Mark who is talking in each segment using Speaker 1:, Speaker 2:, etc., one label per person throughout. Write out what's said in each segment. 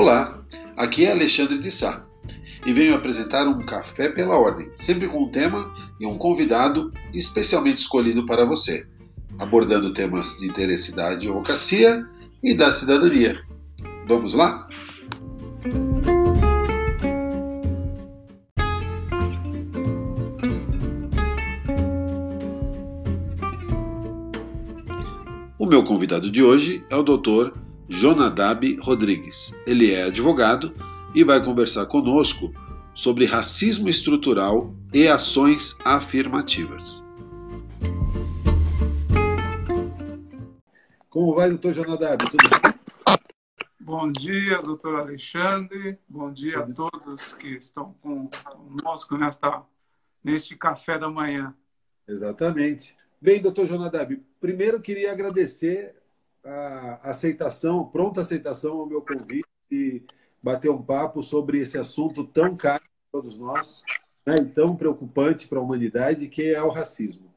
Speaker 1: Olá, aqui é Alexandre de Sá e venho apresentar um Café pela Ordem, sempre com um tema e um convidado especialmente escolhido para você, abordando temas de interesse da advocacia e da cidadania. Vamos lá? O meu convidado de hoje é o Dr. Jonadab Rodrigues. Ele é advogado e vai conversar conosco sobre racismo estrutural e ações afirmativas. Como vai, doutor Jonadab? Tudo bem?
Speaker 2: Bom dia, doutor Alexandre. Bom dia a todos que estão conosco neste café da manhã.
Speaker 1: Exatamente. Bem, doutor Jonadab, primeiro queria agradecer a aceitação, pronta aceitação ao meu convite e bater um papo sobre esse assunto tão caro para todos nós, né, e tão preocupante para a humanidade, que é o racismo.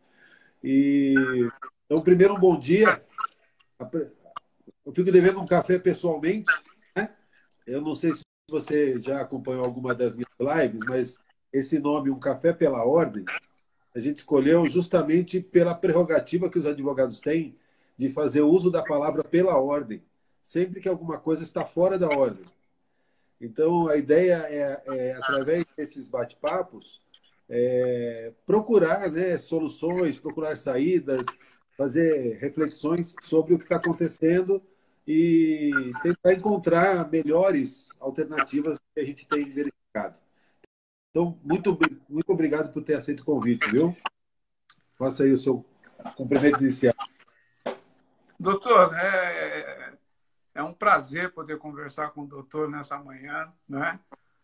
Speaker 1: Então, primeiro, um bom dia. Eu fico devendo um café pessoalmente, né? Eu não sei se você já acompanhou alguma das minhas lives, mas esse nome, Um Café pela Ordem, a gente escolheu justamente pela prerrogativa que os advogados têm de fazer uso da palavra pela ordem, sempre que alguma coisa está fora da ordem. Então, a ideia através desses bate-papos, procurar, né, soluções, procurar saídas, fazer reflexões sobre o que está acontecendo e tentar encontrar melhores alternativas que a gente tem verificado. Então, muito obrigado por ter aceito o convite, viu? Faça aí o seu cumprimento inicial.
Speaker 2: Doutor, é um prazer poder conversar com o doutor nessa manhã, né?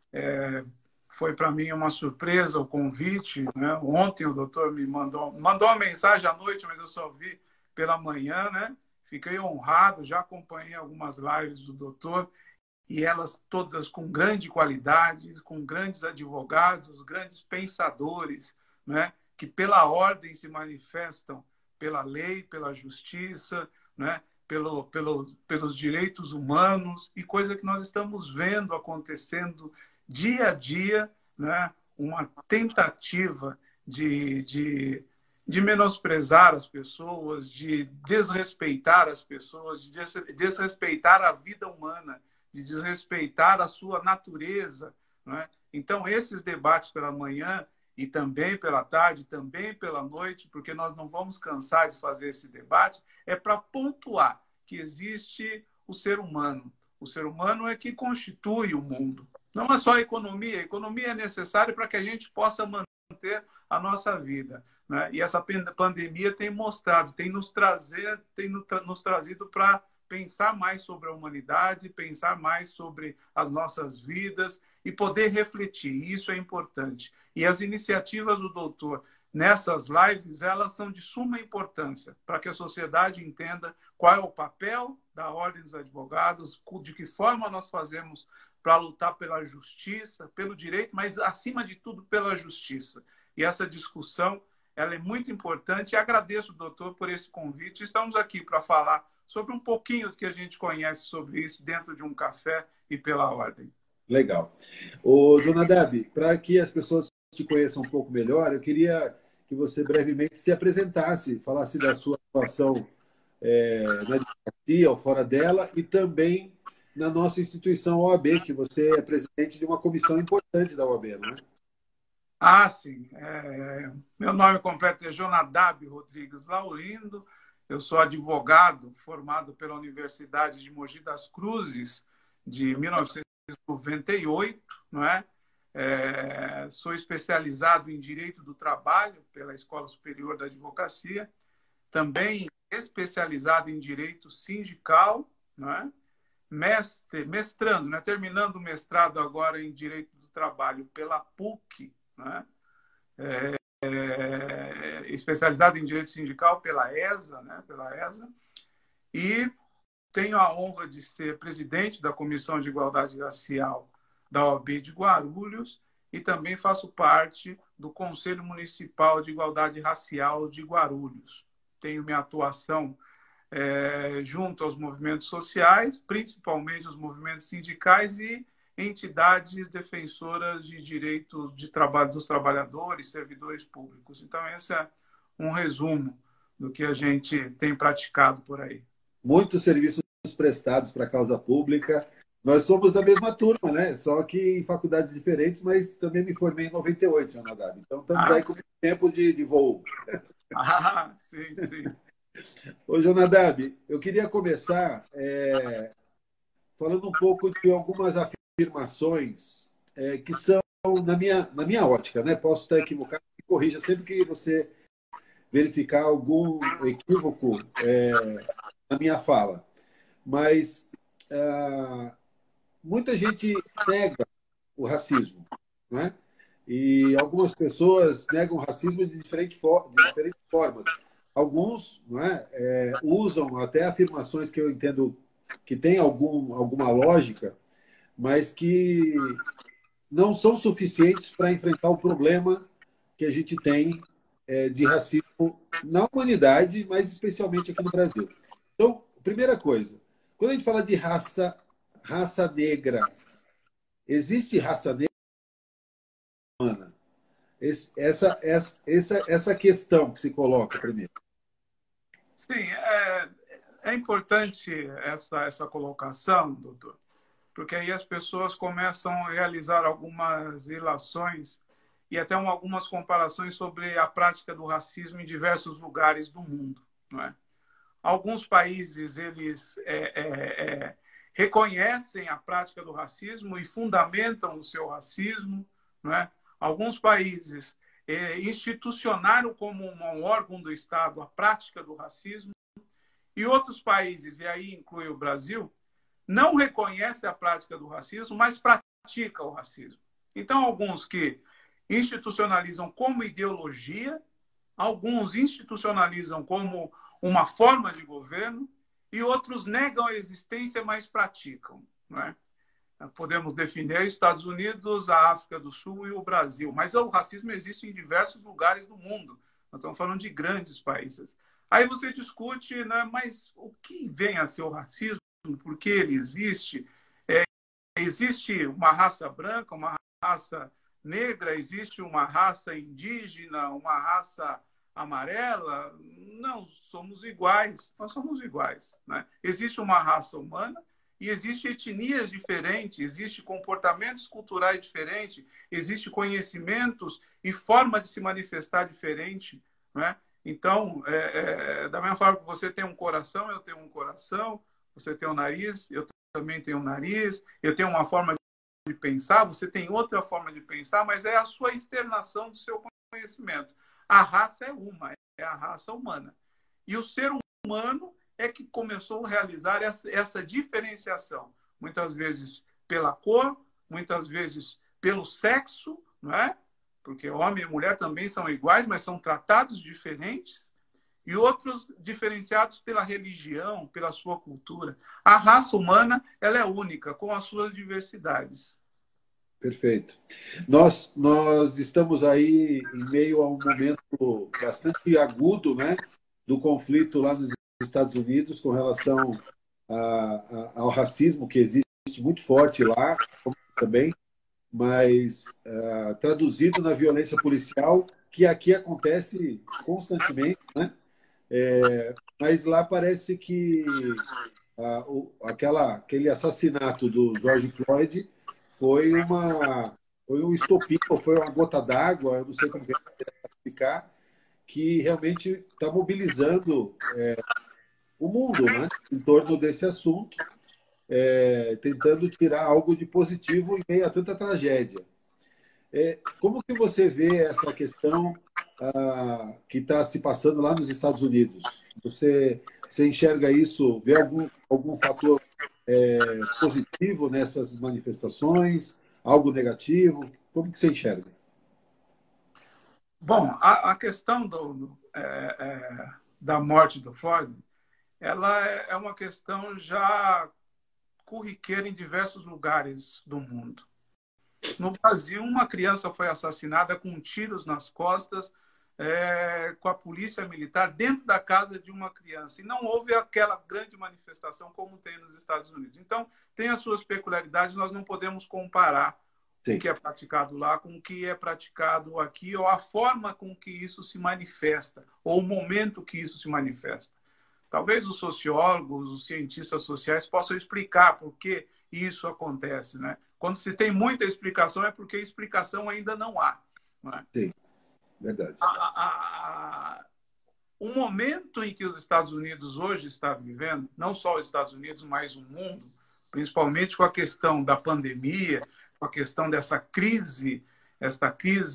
Speaker 2: Foi para mim uma surpresa o convite, né? Ontem o doutor me mandou uma mensagem à noite, mas eu só vi pela manhã, né? Fiquei honrado, já acompanhei algumas lives do doutor e elas todas com grande qualidade, com grandes advogados, grandes pensadores, né? Que pela ordem se manifestam pela lei, pela justiça, né? Pelos direitos humanos e coisa que nós estamos vendo acontecendo dia a dia, né? Uma tentativa de menosprezar as pessoas, de desrespeitar as pessoas, de desrespeitar a vida humana, de desrespeitar a sua natureza. Né? Então, esses debates pela manhã e também pela tarde, também pela noite, porque nós não vamos cansar de fazer esse debate, é para pontuar que existe o ser humano. O ser humano é que constitui o mundo. Não é só a economia. A economia é necessária para que a gente possa manter a nossa vida. Né? E essa pandemia tem mostrado, tem nos trazido para pensar mais sobre a humanidade, pensar mais sobre as nossas vidas e poder refletir. Isso é importante. E as iniciativas do doutor nessas lives, elas são de suma importância para que a sociedade entenda qual é o papel da Ordem dos Advogados, de que forma nós fazemos para lutar pela justiça, pelo direito, mas, acima de tudo, pela justiça. E essa discussão ela é muito importante e agradeço, doutor, por esse convite. Estamos aqui para falar sobre um pouquinho do que a gente conhece sobre isso dentro de um café e pela ordem.
Speaker 1: Legal. Ô, Jonadab, para que as pessoas te conheçam um pouco melhor, eu queria que você brevemente se apresentasse, falasse da sua atuação na advocacia ou fora dela e também na nossa instituição OAB, que você é presidente de uma comissão importante da OAB, não é?
Speaker 2: Ah, sim. Meu nome completo é Jonadab Rodrigues Laurindo. Eu sou advogado formado pela Universidade de Mogi das Cruzes de 1998, não é? Sou especializado em Direito do Trabalho pela Escola Superior da Advocacia, também especializado em Direito Sindical, não é? Mestrando, né? Terminando o mestrado agora em Direito do Trabalho pela PUC, né? Especializado em Direito Sindical pela ESA, né? Pela ESA, e tenho a honra de ser presidente da Comissão de Igualdade Racial da OAB de Guarulhos e também faço parte do Conselho Municipal de Igualdade Racial de Guarulhos. Tenho minha atuação junto aos movimentos sociais, principalmente os movimentos sindicais e entidades defensoras de direitos de trabalho dos trabalhadores, servidores públicos. Então, esse é um resumo do que a gente tem praticado por aí.
Speaker 1: Muitos serviços prestados para a causa pública. Nós somos da mesma turma, né? Só que em faculdades diferentes, mas também me formei em 98, Jonadab. Então, estamos aí com tempo de voo.
Speaker 2: Sim, sim.
Speaker 1: Ô, Jonadab, eu queria começar falando um pouco de algumas afirmações que são, na minha ótica, né? Posso estar equivocado, me corrija sempre que você verificar algum equívoco na minha fala. Mas muita gente nega o racismo, né? E algumas pessoas negam o racismo de diferentes formas. Alguns, não é, usam até afirmações que eu entendo que têm alguma lógica, mas que não são suficientes para enfrentar o problema que a gente tem de racismo na humanidade, mas especialmente aqui no Brasil. Então, primeira coisa, quando a gente fala de raça negra, existe raça negra humana? Essa questão que se coloca primeiro.
Speaker 2: Sim, é importante essa colocação, doutor, porque aí as pessoas começam a realizar algumas relações e até algumas comparações sobre a prática do racismo em diversos lugares do mundo, não é? Alguns países eles reconhecem a prática do racismo e fundamentam o seu racismo, não é? Alguns países institucionaram como um órgão do Estado a prática do racismo e outros países, e aí inclui o Brasil, não reconhecem a prática do racismo, mas praticam o racismo. Então, alguns que institucionalizam como ideologia, alguns institucionalizam como uma forma de governo e outros negam a existência, mas praticam. Não é? Podemos definir os Estados Unidos, a África do Sul e o Brasil. Mas o racismo existe em diversos lugares do mundo. Nós estamos falando de grandes países. Aí você discute, né, mas o que vem a ser o racismo? Por que ele existe? Existe uma raça branca, uma raça negra? Existe uma raça indígena, uma raça amarela? Não, somos iguais. Nós somos iguais. Né? Existe uma raça humana e existem etnias diferentes, existem comportamentos culturais diferentes, existem conhecimentos e forma de se manifestar diferente. Né? Então, da mesma forma que você tem um coração, eu tenho um coração, você tem um nariz, eu também tenho um nariz, eu tenho uma forma de pensar, você tem outra forma de pensar, mas é a sua externação do seu conhecimento. A raça é uma, é a raça humana. E o ser humano é que começou a realizar essa diferenciação, muitas vezes pela cor, muitas vezes pelo sexo, não é? Porque homem e mulher também são iguais, mas são tratados diferentes, e outros diferenciados pela religião, pela sua cultura. A raça humana ela é única, com as suas diversidades.
Speaker 1: Perfeito. Nós estamos aí em meio a um momento bastante agudo, né, do conflito lá nos Estados Unidos com relação ao racismo que existe muito forte lá também, mas traduzido na violência policial, que aqui acontece constantemente, né? Mas lá parece que aquele assassinato do George Floyd foi um estopim, ou foi uma gota d'água, eu não sei como explicar, que realmente está mobilizando o mundo, né, em torno desse assunto, tentando tirar algo de positivo em meio a tanta tragédia. Como que você vê essa questão que está se passando lá nos Estados Unidos? Você enxerga isso, vê algum fator positivo nessas manifestações, algo negativo? Como que você enxerga?
Speaker 2: Bom, a questão da morte do Floyd, ela é uma questão já corriqueira em diversos lugares do mundo. No Brasil, uma criança foi assassinada com tiros nas costas com a polícia militar dentro da casa de uma criança. E não houve aquela grande manifestação como tem nos Estados Unidos. Então, tem as suas peculiaridades, nós não podemos comparar
Speaker 1: Sim.
Speaker 2: o que é praticado lá com o que é praticado aqui, ou a forma com que isso se manifesta, ou o momento que isso se manifesta. Talvez os sociólogos, os cientistas sociais possam explicar por que isso acontece, né? Quando se tem muita explicação, é porque explicação ainda não há. Não é?
Speaker 1: Sim, verdade.
Speaker 2: O momento em que os Estados Unidos hoje está vivendo, não só os Estados Unidos, mas o mundo, principalmente com a questão da pandemia, com a questão dessa crise, esta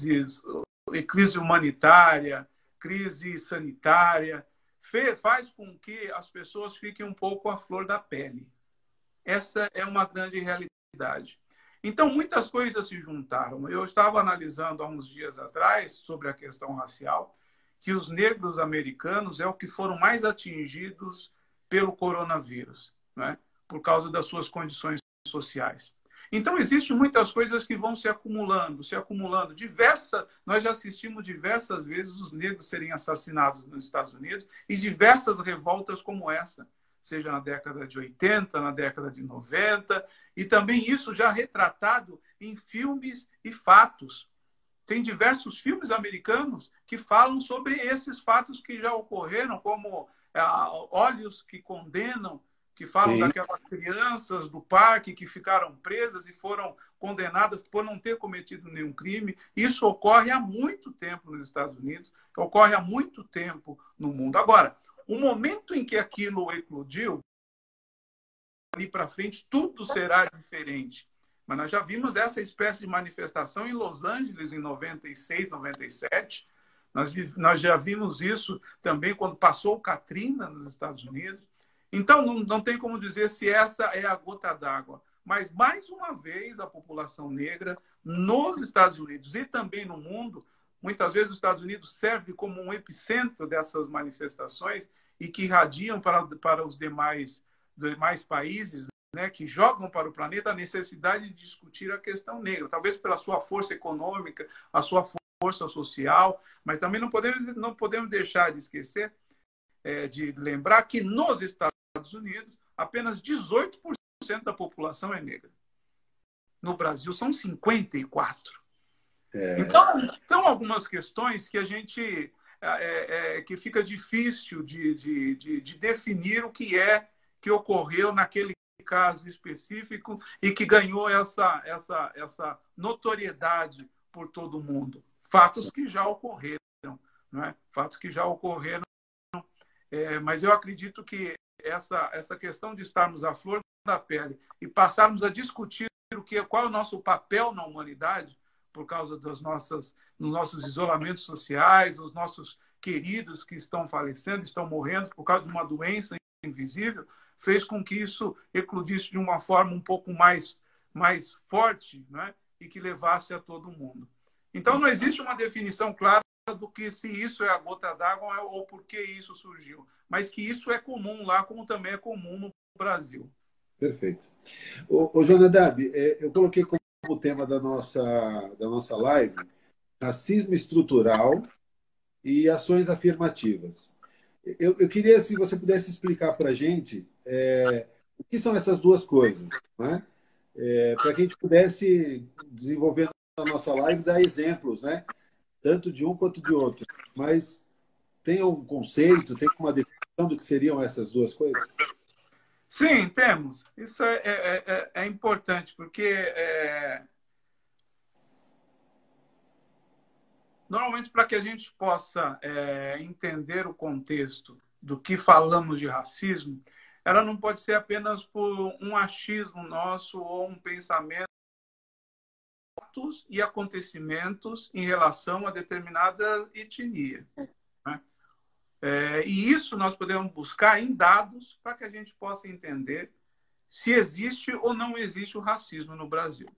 Speaker 2: crise humanitária, crise sanitária, faz com que as pessoas fiquem um pouco à flor da pele. Essa é uma grande realidade. Então, muitas coisas se juntaram. Eu estava analisando há uns dias atrás sobre a questão racial, que os negros americanos é o que foram mais atingidos pelo coronavírus, né? Por causa das suas condições sociais. Então, existem muitas coisas que vão se acumulando, se acumulando. Nós já assistimos diversas vezes os negros serem assassinados nos Estados Unidos e diversas revoltas como essa, seja na década de 80, na década de 90, e também isso já retratado em filmes e fatos. Tem diversos filmes americanos que falam sobre esses fatos que já ocorreram, como Olhos que Condenam, que falam
Speaker 1: Sim.
Speaker 2: daquelas crianças do parque que ficaram presas e foram condenadas por não ter cometido nenhum crime. Isso ocorre há muito tempo nos Estados Unidos, ocorre há muito tempo no mundo. Agora, o momento em que aquilo eclodiu, ali para frente, tudo será diferente. Mas nós já vimos essa espécie de manifestação em Los Angeles em 96, 97. Nós já vimos isso também quando passou o Katrina nos Estados Unidos. Então, não tem como dizer se essa é a gota d'água. Mas, mais uma vez, a população negra nos Estados Unidos e também no mundo, muitas vezes os Estados Unidos serve como um epicentro dessas manifestações e que irradiam para os demais países, né, que jogam para o planeta a necessidade de discutir a questão negra, talvez pela sua força econômica, a sua força social, mas também não podemos deixar de esquecer, de lembrar que nos Estados Unidos apenas 18% da população é negra. No Brasil são 54%. Então, algumas questões que a gente que fica difícil de definir o que ocorreu naquele caso específico e que ganhou essa notoriedade por todo mundo. Fatos que já ocorreram, não é? Fatos que já ocorreram, mas eu acredito que essa questão de estarmos à flor da pele e passarmos a discutir qual é o nosso papel na humanidade, por causa dos nossos isolamentos sociais, os nossos queridos que estão falecendo, estão morrendo por causa de uma doença invisível, fez com que isso eclodisse de uma forma um pouco mais forte, né? E que levasse a todo mundo. Então, não existe uma definição clara do que se isso é a gota d'água ou por que isso surgiu, mas que isso é comum lá, como também é comum no Brasil.
Speaker 1: Perfeito. Ô Jonadab, eu coloquei como tema da nossa live racismo estrutural e ações afirmativas. Eu queria, se você pudesse explicar para a gente o que são essas duas coisas, né? Para que a gente pudesse desenvolver na nossa live, dar exemplos, né? Tanto de um quanto de outro. Mas tem um conceito, tem uma definição do que seriam essas duas coisas?
Speaker 2: Sim, temos. Isso é importante, porque normalmente, para que a gente possa entender o contexto do que falamos de racismo, ela não pode ser apenas por um achismo nosso ou um pensamento e acontecimentos em relação a determinada etnia, né? E isso nós podemos buscar em dados para que a gente possa entender se existe ou não existe o racismo no Brasil.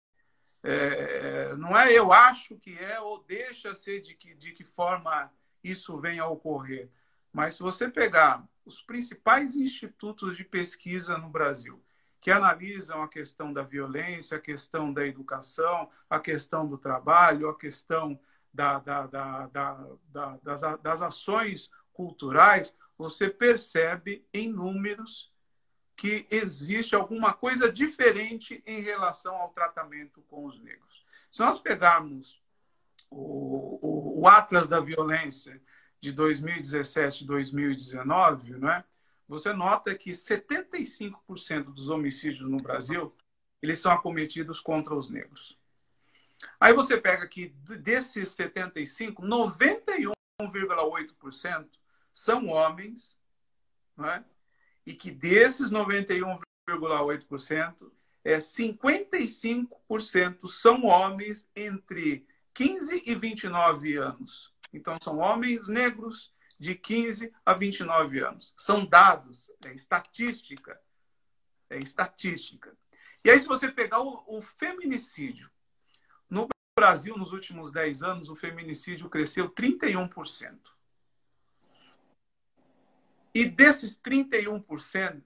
Speaker 2: Não é eu acho que ou deixa ser de que forma isso vem a ocorrer. Mas se você pegar os principais institutos de pesquisa no Brasil, que analisam a questão da violência, a questão da educação, a questão do trabalho, a questão das ações culturais, você percebe em números que existe alguma coisa diferente em relação ao tratamento com os negros. Se nós pegarmos o Atlas da Violência de 2017 e 2019, né, você nota que 75% dos homicídios no Brasil eles são acometidos contra os negros. Aí você pega que desses 75, 91,8% são homens, né? E que desses 91,8%, 55% são homens entre 15 e 29 anos. Então, são homens negros de 15 a 29 anos. São dados, é estatística. É estatística. E aí, se você pegar o feminicídio, no Brasil, nos últimos 10 anos, o feminicídio cresceu 31%. E desses 31%,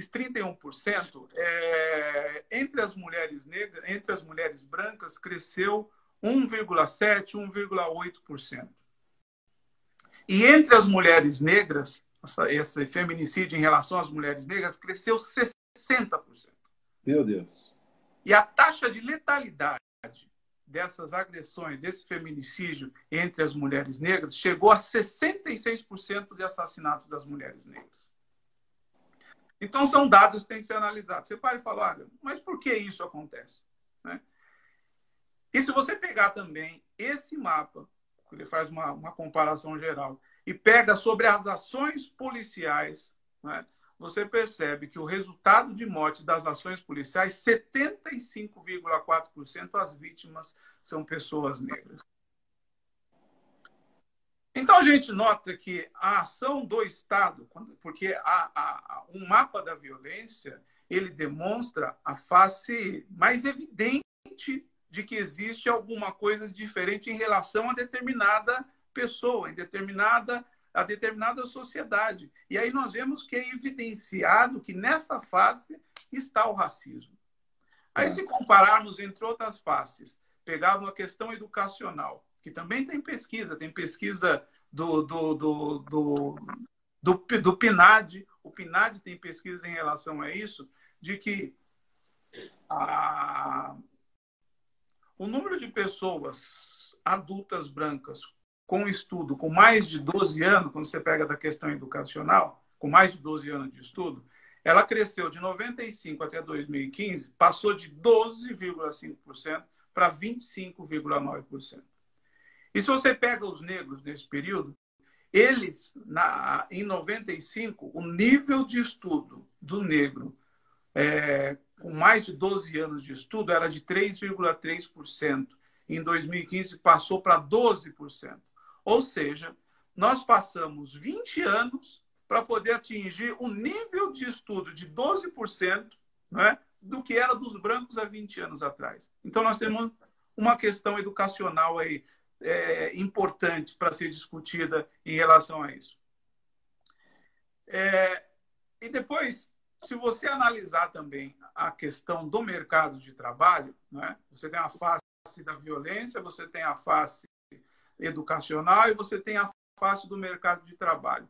Speaker 2: entre as mulheres negras, entre as mulheres brancas, cresceu 1,7%, 1,8%. E entre as mulheres negras, esse feminicídio em relação às mulheres negras, cresceu 60%.
Speaker 1: Meu Deus.
Speaker 2: E a taxa de letalidade dessas agressões, desse feminicídio entre as mulheres negras, chegou a 66% de assassinato das mulheres negras. Então, são dados que têm que ser analisados. Você pode falar, olha, mas por que isso acontece? Né? E se você pegar também esse mapa, ele faz uma comparação geral, e pega sobre as ações policiais, né, você percebe que o resultado de morte das ações policiais, 75,4% as vítimas são pessoas negras. Então, a gente nota que a ação do Estado, porque um mapa da violência, ele demonstra a face mais evidente de que existe alguma coisa diferente em relação a determinada pessoa, a determinada sociedade. E aí nós vemos que é evidenciado que nessa face está o racismo. Aí, se compararmos entre outras faces, pegarmos a questão educacional, que também tem pesquisa do PNAD, o PNAD tem pesquisa em relação a isso, de que o número de pessoas adultas brancas com estudo, com mais de 12 anos, quando você pega da questão educacional, com mais de 12 anos de estudo, ela cresceu de 95 até 2015, passou de 12,5% para 25,9%. E se você pega os negros nesse período, eles, em 95, o nível de estudo do negro com mais de 12 anos de estudo era de 3,3%. Em 2015, passou para 12%. Ou seja, nós passamos 20 anos para poder atingir o nível de estudo de 12%, né, do que era dos brancos há 20 anos atrás. Então, nós temos uma questão educacional aí, importante para ser discutida em relação a isso. E depois, se você analisar também a questão do mercado de trabalho, né, você tem a face da violência, você tem a face educacional e você tem a face do mercado de trabalho.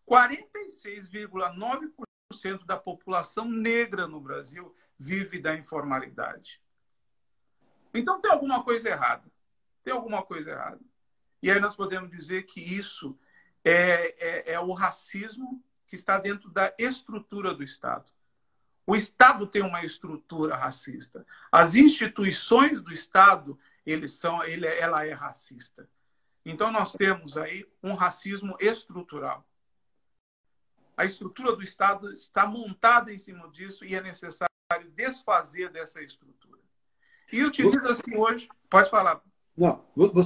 Speaker 2: 46,9% da população negra no Brasil vive da informalidade. Então, tem alguma coisa errada. Tem alguma coisa errada. E aí nós podemos dizer que isso é o racismo que está dentro da estrutura do Estado. O Estado tem uma estrutura racista. As instituições do Estado, ela é racista. Então, nós temos aí um racismo estrutural. A estrutura do Estado está montada em cima disso e é necessário desfazer dessa estrutura. E utiliza-se hoje... Pode falar.
Speaker 1: Não,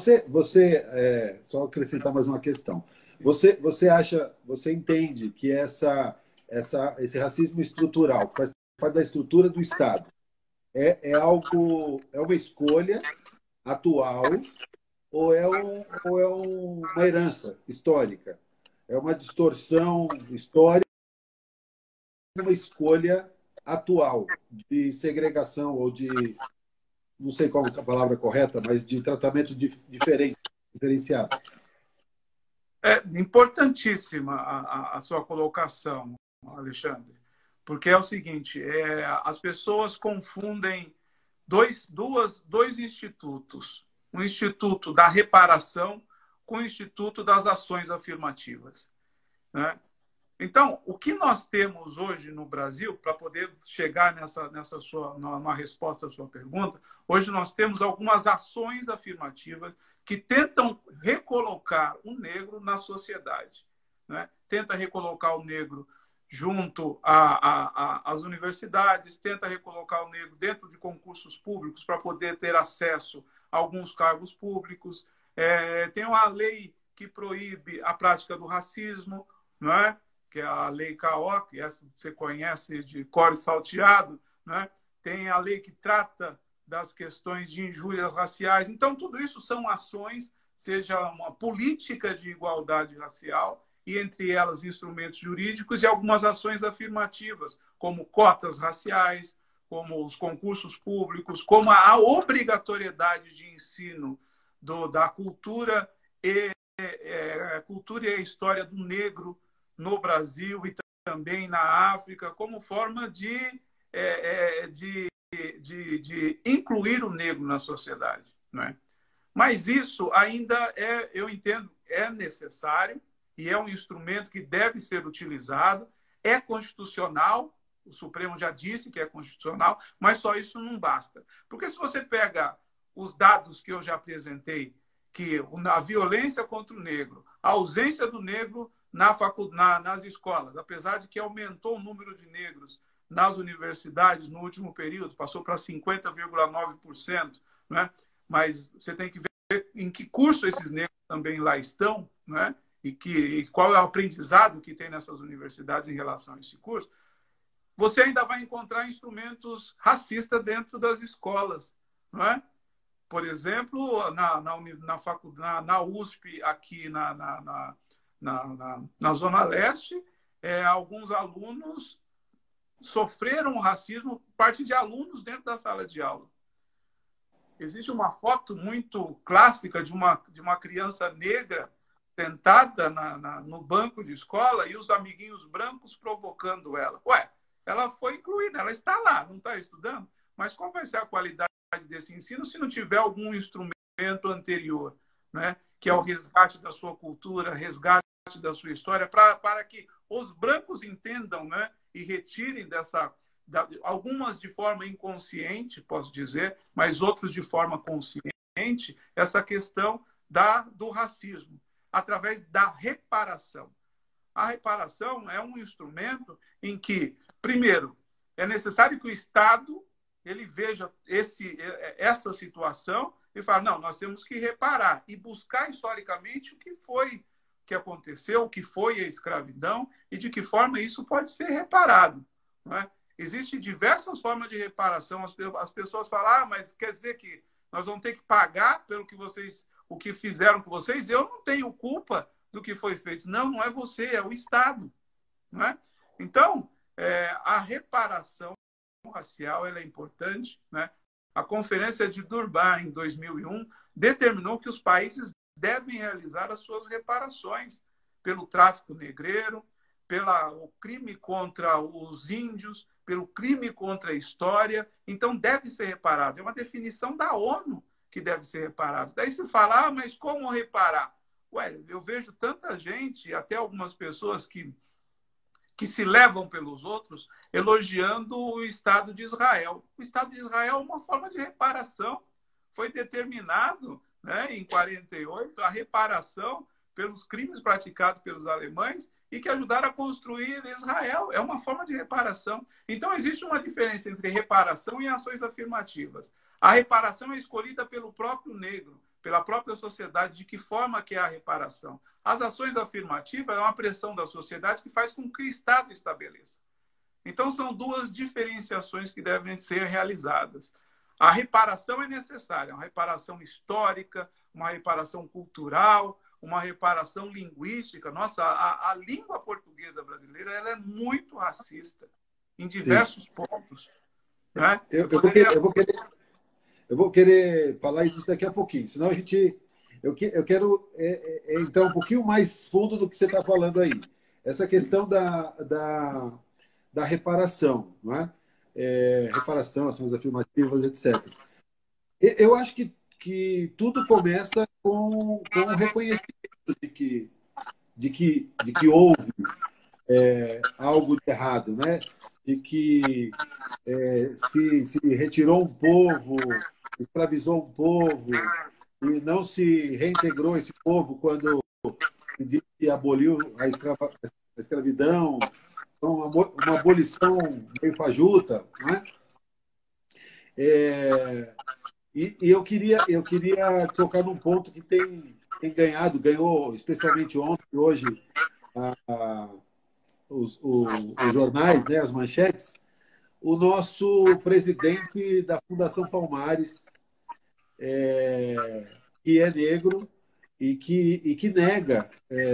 Speaker 1: só acrescentar mais uma questão. Você entende que esse racismo estrutural, que faz parte da estrutura do Estado, é uma escolha atual ou é uma herança histórica? É uma distorção histórica, uma escolha atual de segregação ou de, não sei qual é a palavra correta, mas de tratamento diferente diferenciar.
Speaker 2: É importantíssima a sua colocação, Alexandre, porque é o seguinte, as pessoas confundem dois institutos. O Instituto da Reparação com o Instituto das Ações Afirmativas, né? Então, o que nós temos hoje no Brasil, para poder chegar numa resposta à sua pergunta, hoje nós temos algumas ações afirmativas que tentam recolocar o negro na sociedade, né? Tenta recolocar o negro junto às universidades, tenta recolocar o negro dentro de concursos públicos para poder ter acesso a alguns cargos públicos. Tem uma lei que proíbe a prática do racismo, não é? Que é a Lei Caó, que essa você conhece de cor e salteado, né? Tem a lei que trata das questões de injúrias raciais. Então, tudo isso são ações, seja uma política de igualdade racial, e entre elas instrumentos jurídicos e algumas ações afirmativas, como cotas raciais, como os concursos públicos, como a obrigatoriedade de ensino da cultura e a história do negro no Brasil e também na África, como forma de incluir o negro na sociedade, né? Mas isso ainda eu entendo, é necessário e é um instrumento que deve ser utilizado, é constitucional, o Supremo já disse que é constitucional, mas só isso não basta. Porque se você pega os dados que eu já apresentei, que a violência contra o negro, a ausência do negro nas escolas, apesar de que aumentou o número de negros nas universidades no último período, passou para 50,9%, né? Mas você tem que ver em que curso esses negros também lá estão, né? E qual é o aprendizado que tem nessas universidades em relação a esse curso. Você ainda vai encontrar instrumentos racistas dentro das escolas, não é? Por exemplo, na USP, aqui na Zona Leste, alguns alunos sofreram racismo por parte de alunos dentro da sala de aula. Existe uma foto muito clássica de uma criança negra sentada no banco de escola e os amiguinhos brancos provocando ela. Ué, ela foi incluída, ela está lá, não está estudando, mas qual vai ser a qualidade desse ensino se não tiver algum instrumento anterior, né? Que é o resgate da sua cultura, resgate da sua história, para que os brancos entendam, né? E retirem algumas de forma inconsciente, posso dizer, mas outros de forma consciente, essa questão do racismo, através da reparação. A reparação é um instrumento em que, primeiro, é necessário que o Estado ele veja essa situação e fale, não, nós temos que reparar e buscar historicamente o que foi que aconteceu, o que foi a escravidão e de que forma isso pode ser reparado, não é? Existem diversas formas de reparação. As pessoas falam, mas quer dizer que nós vamos ter que pagar pelo que o que fizeram com vocês? Eu não tenho culpa do que foi feito. Não, não é você, é o Estado, não é? Então, a reparação racial ela é importante, né? A Conferência de Durban, em 2001, determinou que os países devem realizar as suas reparações pelo tráfico negreiro, pelo crime contra os índios, pelo crime contra a história. Então, deve ser reparado. É uma definição da ONU que deve ser reparado. Daí se fala, mas como reparar? Ué, eu vejo tanta gente, até algumas pessoas que se levam pelos outros, elogiando o Estado de Israel. O Estado de Israel é uma forma de reparação. Foi determinado, né, em 48, a reparação pelos crimes praticados pelos alemães e que ajudaram a construir Israel. É uma forma de reparação. Então, existe uma diferença entre reparação e ações afirmativas. A reparação é escolhida pelo próprio negro, pela própria sociedade, de que forma que é a reparação. As ações afirmativas é uma pressão da sociedade que faz com que o Estado estabeleça. Então, são duas diferenciações que devem ser realizadas. A reparação é necessária, uma reparação histórica, uma reparação cultural, uma reparação linguística. Nossa, a língua portuguesa brasileira ela é muito racista em diversos pontos. Né?
Speaker 1: Eu vou querer falar disso daqui a pouquinho, senão a gente eu quero entrar um pouquinho mais fundo do que você está falando aí. Essa questão da reparação, não é? Reparação, ações afirmativas, etc. Eu acho que tudo começa com o reconhecimento de que houve algo de errado, né? De que se retirou um povo, escravizou um povo, e não se reintegrou esse povo quando se disse que aboliu a escravidão. Então, uma abolição meio fajuta, né? E eu queria tocar num ponto que tem ganhou especialmente ontem e hoje os jornais, né, as manchetes, o nosso presidente da Fundação Palmares, que é negro e que nega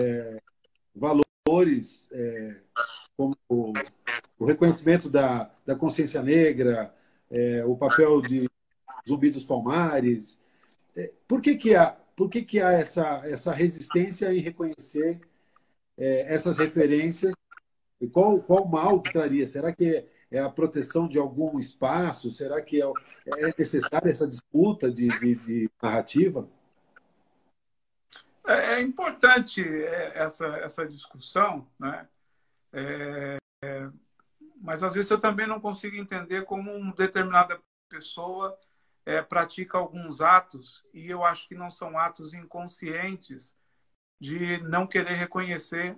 Speaker 1: valores como o reconhecimento da consciência negra, o papel de Zumbi dos Palmares. Por que que há essa resistência em reconhecer essas referências? E qual mal que traria? Será que é a proteção de algum espaço? Será que é necessária essa disputa de narrativa?
Speaker 2: É importante essa discussão, né? Mas às vezes eu também não consigo entender como uma determinada pessoa pratica alguns atos, e eu acho que não são atos inconscientes de não querer reconhecer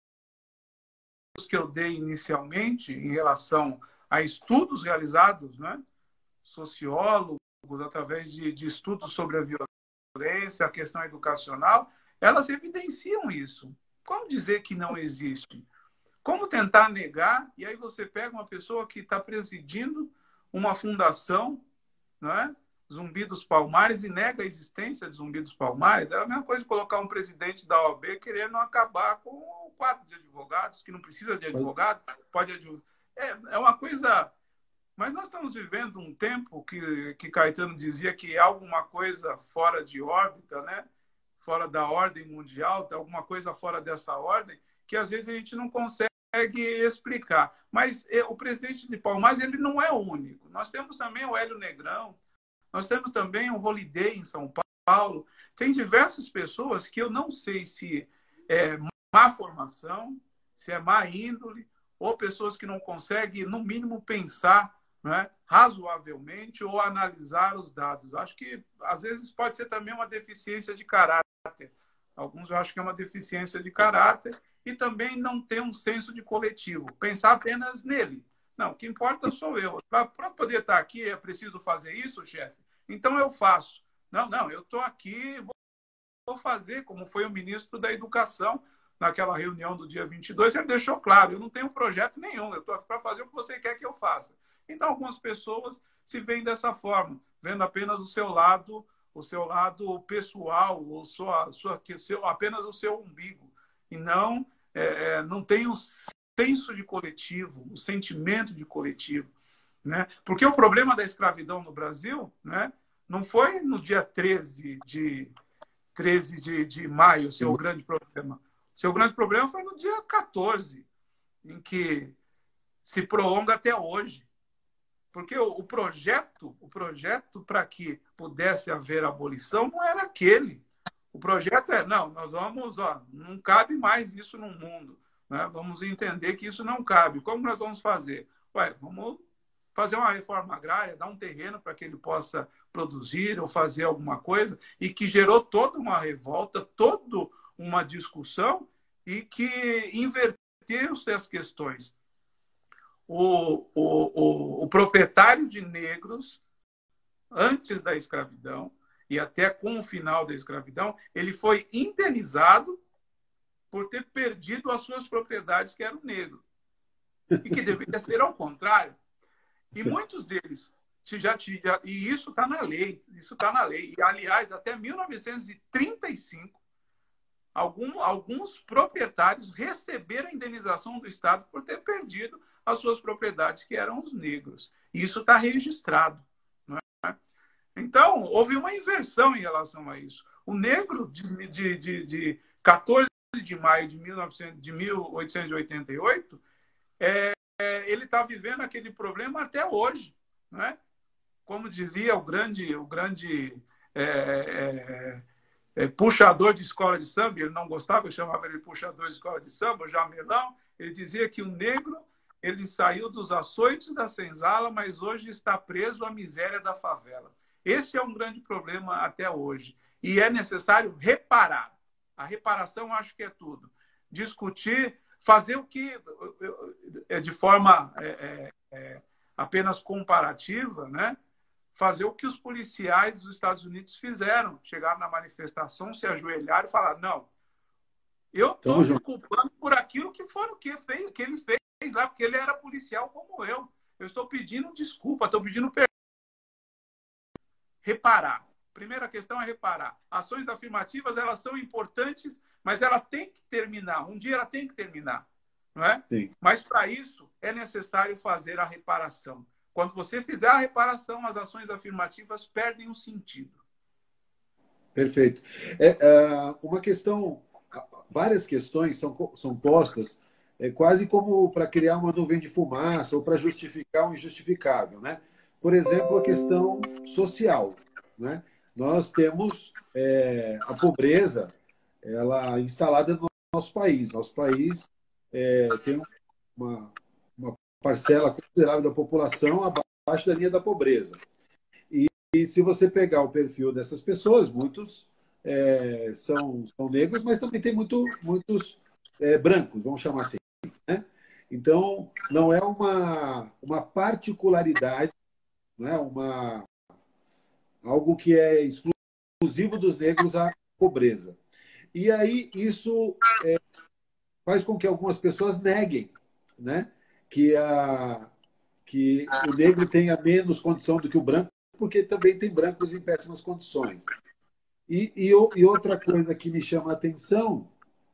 Speaker 2: os que eu dei inicialmente em relação a estudos realizados, né? Sociólogos, através de estudos sobre a violência, a questão educacional, elas evidenciam isso. Como dizer que não existe? Como tentar negar? E aí você pega uma pessoa que está presidindo uma fundação, não é? Zumbi dos Palmares, e nega a existência de Zumbi dos Palmares. É a mesma coisa de colocar um presidente da OAB querendo acabar com o quadro de advogados, que não precisa de advogado, pode é uma coisa. Mas nós estamos vivendo um tempo que Caetano dizia que é alguma coisa fora de órbita, né? Fora da ordem mundial, alguma coisa fora dessa ordem, que às vezes a gente não consegue explicar. Mas o presidente de Palmares, ele não é o único. Nós temos também o Hélio Negrão, nós temos também o Holiday em São Paulo. Tem diversas pessoas que eu não sei se é má formação, se é má índole, ou pessoas que não conseguem, no mínimo, pensar, né, razoavelmente ou analisar os dados. Acho que, às vezes, pode ser também uma deficiência de caráter. Alguns eu acho que é uma deficiência de caráter e também não ter um senso de coletivo. Pensar apenas nele. Não, o que importa sou eu. Para poder estar aqui, é preciso fazer isso, chefe? Então eu faço. Não, eu estou aqui, vou fazer, como foi o ministro da Educação naquela reunião do dia 22, ele deixou claro, eu não tenho projeto nenhum, eu estou aqui para fazer o que você quer que eu faça. Então, algumas pessoas se veem dessa forma, vendo apenas o seu lado pessoal, ou apenas o seu umbigo, e não tem o senso de coletivo, o sentimento de coletivo. Né? Porque o problema da escravidão no Brasil, né, não foi no dia 13 de maio, o seu grande problema. O seu grande problema foi no dia 14, em que se prolonga até hoje. Porque o projeto para que pudesse haver abolição não era aquele. O projeto não, nós vamos, não cabe mais isso no mundo. Né? Vamos entender que isso não cabe. Como nós vamos fazer? Vamos fazer uma reforma agrária, dar um terreno para que ele possa produzir ou fazer alguma coisa, e que gerou toda uma revolta, toda uma discussão, e que inverteu-se as questões. O proprietário de negros, antes da escravidão e até com o final da escravidão, ele foi indenizado por ter perdido as suas propriedades, que eram negros. E que deveria ser ao contrário. E muitos deles, e isso está na lei, E, aliás, até 1935, alguns proprietários receberam a indenização do Estado por ter perdido as suas propriedades, que eram os negros. E isso está registrado. Não é? Então, houve uma inversão em relação a isso. O negro de 14 de maio de 1888, ele está vivendo aquele problema até hoje, né? Como dizia o grande puxador de escola de samba, ele não gostava, eu chamava ele puxador de escola de samba, o Jamelão, ele dizia que o negro ele saiu dos açoites da senzala, mas hoje está preso à miséria da favela. Esse é um grande problema até hoje. E é necessário reparar. A reparação, acho que é tudo. Discutir, fazer o que, de forma apenas comparativa, né? Fazer o que os policiais dos Estados Unidos fizeram. Chegaram na manifestação, se ajoelharam e falaram, não, eu estou me culpando por aquilo que ele fez lá, porque ele era policial como eu. Eu estou pedindo desculpa, estou pedindo perdão. Reparar. Primeira questão é reparar. Ações afirmativas, elas são importantes, mas ela tem que terminar. Um dia ela tem que terminar. Não é?
Speaker 1: Sim.
Speaker 2: Mas, para isso, é necessário fazer a reparação. Quando você fizer a reparação, as ações afirmativas perdem o sentido.
Speaker 1: Perfeito. Uma questão, várias questões são postas quase como para criar uma nuvem de fumaça ou para justificar o injustificável, né? Por exemplo, a questão social, né? Nós temos a pobreza ela instalada no nosso país. Nosso país tem uma parcela considerável da população abaixo da linha da pobreza. E se você pegar o perfil dessas pessoas, muitos são negros, mas também tem muitos brancos, vamos chamar assim. Né? Então, não é uma particularidade, não é algo que é exclusivo dos negros a pobreza. E aí isso faz com que algumas pessoas neguem, né? que o negro tenha menos condição do que o branco, porque também tem brancos em péssimas condições. E outra coisa que me chama a atenção,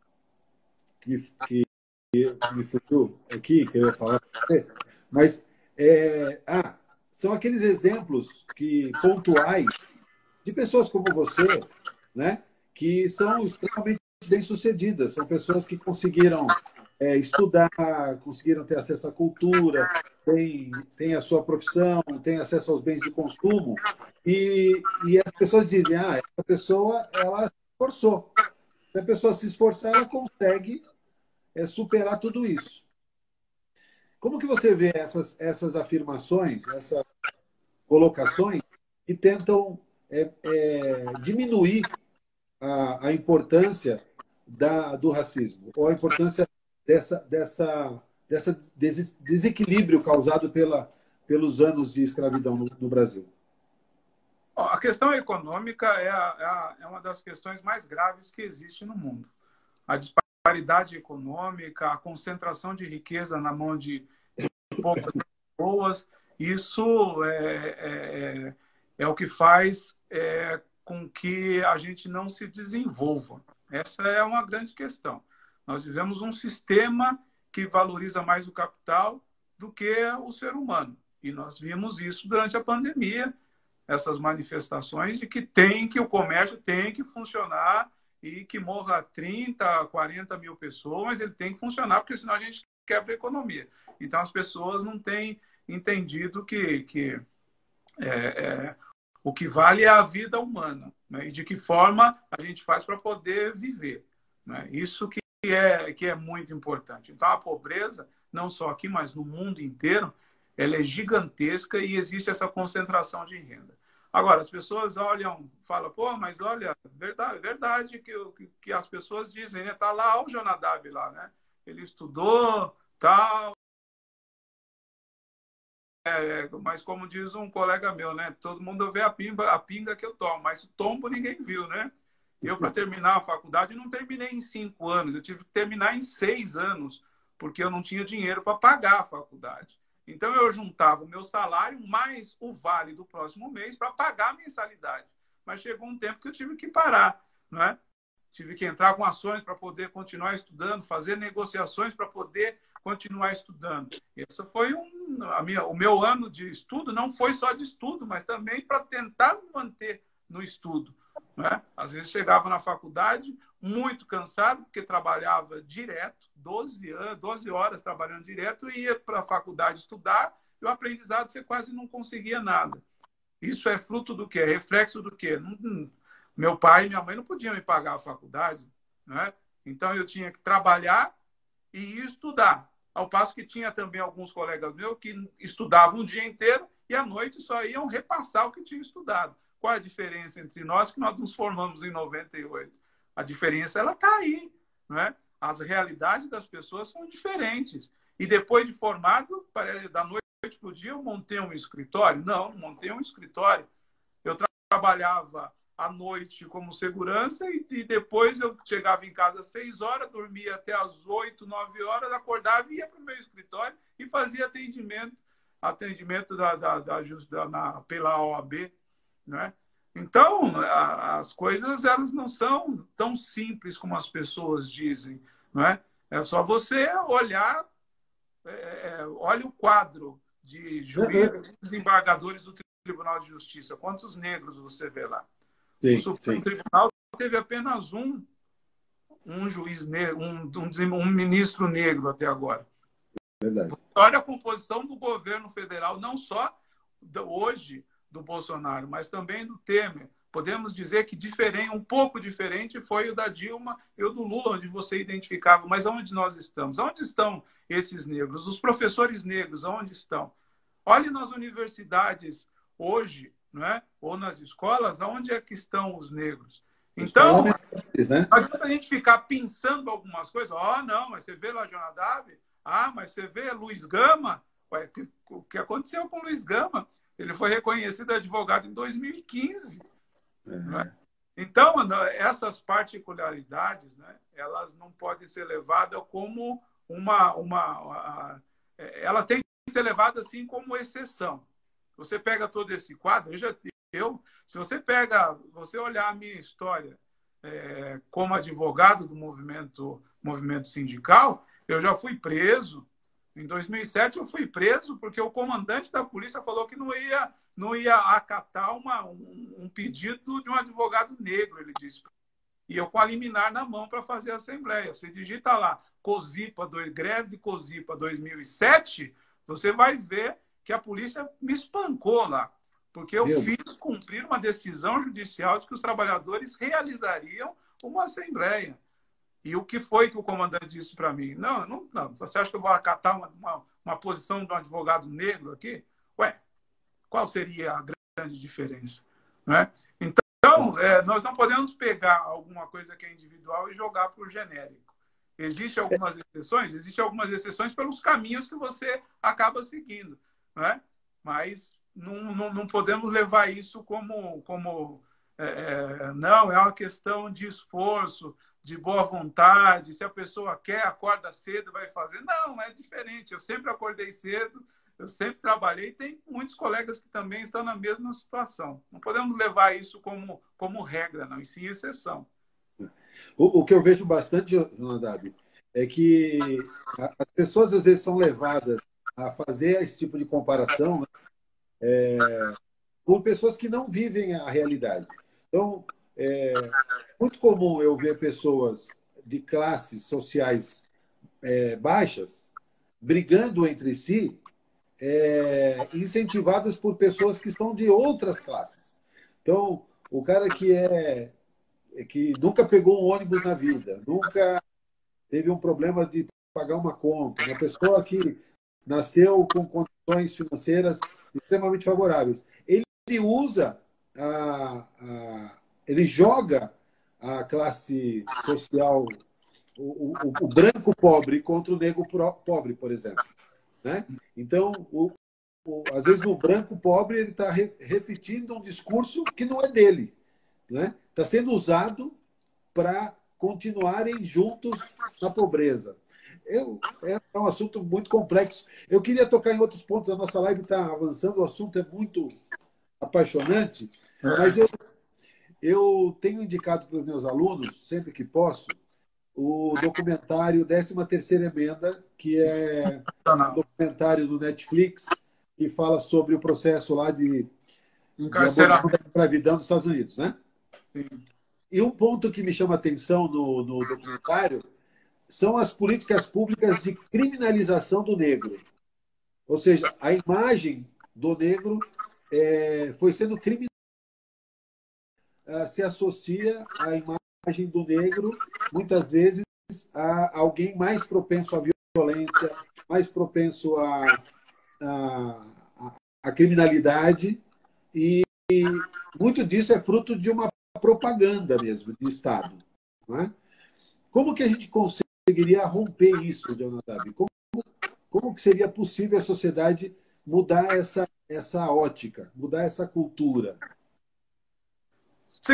Speaker 1: que me fugiu aqui, que eu ia falar, mas são aqueles exemplos pontuais de pessoas como você, né, que são extremamente bem-sucedidas, são pessoas que conseguiram estudar, conseguiram ter acesso à cultura, têm a sua profissão, têm acesso aos bens de consumo, e as pessoas dizem, essa pessoa, ela se esforçou. Se a pessoa se esforçar, ela consegue superar tudo isso. Como que você vê essas afirmações, essas colocações que tentam diminuir a importância do racismo, ou a importância desse desequilíbrio causado pelos anos de escravidão no Brasil?
Speaker 2: A questão econômica é uma das questões mais graves que existe no mundo. A disparidade econômica, a concentração de riqueza na mão de poucas pessoas, isso é o que faz com que a gente não se desenvolva. Essa é uma grande questão. Nós vivemos um sistema que valoriza mais o capital do que o ser humano. E nós vimos isso durante a pandemia, essas manifestações de que o comércio tem que funcionar e que morra 30, 40 mil pessoas, mas ele tem que funcionar, porque senão a gente quebra a economia. Então, as pessoas não têm entendido que o que vale é a vida humana, né? E de que forma a gente faz para poder viver. Né? Isso que é muito importante. Então, a pobreza, não só aqui, mas no mundo inteiro, ela é gigantesca e existe essa concentração de renda. Agora, as pessoas olham, falam, pô, mas olha, verdade que as pessoas dizem, né? Tá lá o Jonadab lá, né? Ele estudou, tal. Mas como diz um colega meu, né? Todo mundo vê a pinga que eu tomo, mas o tombo ninguém viu, né? Eu, para terminar a faculdade, não terminei em 5 anos, eu tive que terminar em 6 anos, porque eu não tinha dinheiro para pagar a faculdade. Então, eu juntava o meu salário mais o vale do próximo mês para pagar a mensalidade. Mas chegou um tempo que eu tive que parar, né? Tive que entrar com ações para poder continuar estudando, fazer negociações para poder continuar estudando. Esse foi o meu ano de estudo não foi só de estudo, mas também para tentar me manter no estudo. Né? Às vezes chegava na faculdade muito cansado, porque trabalhava direto, 12 horas trabalhando direto, e ia para a faculdade estudar, e o aprendizado você quase não conseguia nada. Isso é fruto do quê? É reflexo do quê? Meu pai e minha mãe não podiam me pagar a faculdade, né? Então eu tinha que trabalhar e estudar. Ao passo que tinha também alguns colegas meus que estudavam o dia inteiro e à noite só iam repassar o que tinham estudado. Qual a diferença entre nós, que nós nos formamos em 98? A diferença ela está aí, né? As realidades das pessoas são diferentes. E depois de formado, da noite para o dia, eu montei um escritório? Não montei um escritório. Eu trabalhava à noite como segurança e depois eu chegava em casa às 6 horas, dormia até às 8, 9 horas, acordava e ia para o meu escritório e fazia atendimento pela OAB. Né? Então, as coisas elas não são tão simples como as pessoas dizem. Não é? É só você olhar, olha o quadro de juízes, desembargadores do Tribunal de Justiça. Quantos negros você vê lá?
Speaker 1: Sim,
Speaker 2: o Supremo Tribunal teve apenas um juiz negro, um ministro negro até agora.
Speaker 1: Verdade.
Speaker 2: Olha a composição do governo federal, não só hoje do Bolsonaro, mas também do Temer. Podemos dizer que um pouco diferente foi o da Dilma e o do Lula, onde você identificava. Mas onde nós estamos? Onde estão esses negros? Os professores negros, onde estão? Olhe nas universidades hoje, não é? Ou nas escolas, onde é que estão os negros? Então, não adianta a gente ficar pensando algumas coisas. Não, mas você vê lá Jonadab? Mas você vê Luiz Gama? Ué, o que aconteceu com Luiz Gama? Ele foi reconhecido advogado em 2015. Né? Então, essas particularidades, né, elas não podem ser levadas como ela tem que ser levada assim como exceção. Você pega todo esse quadro, se você olhar a minha história como advogado do movimento sindical, eu já fui preso. Em 2007 eu fui preso porque o comandante da polícia falou que não ia acatar um pedido de um advogado negro, ele disse. E eu com a liminar na mão para fazer a assembleia. Você digita lá, greve COSIPA 2007, você vai ver que a polícia me espancou lá. Porque eu fiz cumprir uma decisão judicial de que os trabalhadores realizariam uma assembleia. E o que foi que o comandante disse para mim? Não. Você acha que eu vou acatar uma posição de um advogado negro aqui? Ué, qual seria a grande diferença? Né? Então, nós não podemos pegar alguma coisa que é individual e jogar para o genérico. Existem algumas exceções? Existem algumas exceções pelos caminhos que você acaba seguindo. Né? Mas não podemos levar isso como não, é uma questão de esforço, de boa vontade, se a pessoa quer, acorda cedo, vai fazer. Não, é diferente. Eu sempre acordei cedo, eu sempre trabalhei, tem muitos colegas que também estão na mesma situação. Não podemos levar isso como regra, não, e sim exceção.
Speaker 1: O que eu vejo bastante, Jonadab, é que as pessoas às vezes são levadas a fazer esse tipo de comparação, né, por pessoas que não vivem a realidade. Então, é muito comum eu ver pessoas de classes sociais baixas brigando entre si, incentivadas por pessoas que são de outras classes. Então, o cara que nunca pegou um ônibus na vida, nunca teve um problema de pagar uma conta, uma pessoa que nasceu com condições financeiras extremamente favoráveis, ele usa ele joga a classe social, o branco pobre contra o negro pobre, por exemplo. Né? Então, às vezes o branco pobre ele está repetindo um discurso que não é dele. Né? Está sendo usado para continuarem juntos na pobreza. É um assunto muito complexo. Eu queria tocar em outros pontos, a nossa live está avançando, o assunto é muito apaixonante, mas eu tenho indicado para os meus alunos, sempre que posso, o documentário 13ª Emenda, que é um documentário do Netflix que fala sobre o processo lá de abolição da escravidão dos Estados Unidos, né?
Speaker 2: Sim.
Speaker 1: E um ponto que me chama a atenção no documentário são as políticas públicas de criminalização do negro. Ou seja, a imagem do negro foi sendo criminalizada, se associa à imagem do negro, muitas vezes, a alguém mais propenso à violência, mais propenso à criminalidade, e muito disso é fruto de uma propaganda mesmo, de Estado. Não é? Como que a gente conseguiria romper isso, Jonathan? Como que seria possível a sociedade mudar essa ótica, mudar essa cultura?
Speaker 2: Sim,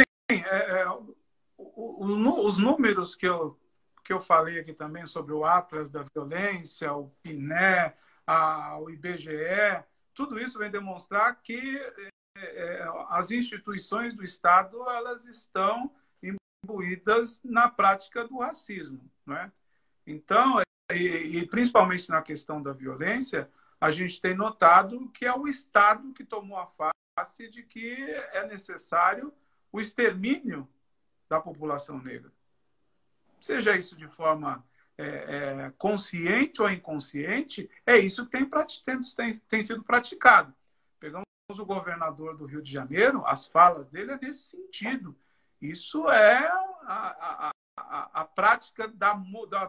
Speaker 2: os números que eu falei aqui também sobre o Atlas da Violência, o PNE, o IBGE, tudo isso vem demonstrar que as instituições do Estado elas estão imbuídas na prática do racismo, né? Então, e principalmente na questão da violência, a gente tem notado que é o Estado que tomou a face de que é necessário o extermínio da população negra. Seja isso de forma consciente ou inconsciente, é isso que tem sido praticado. Pegamos o governador do Rio de Janeiro, as falas dele é nesse sentido. Isso é a prática da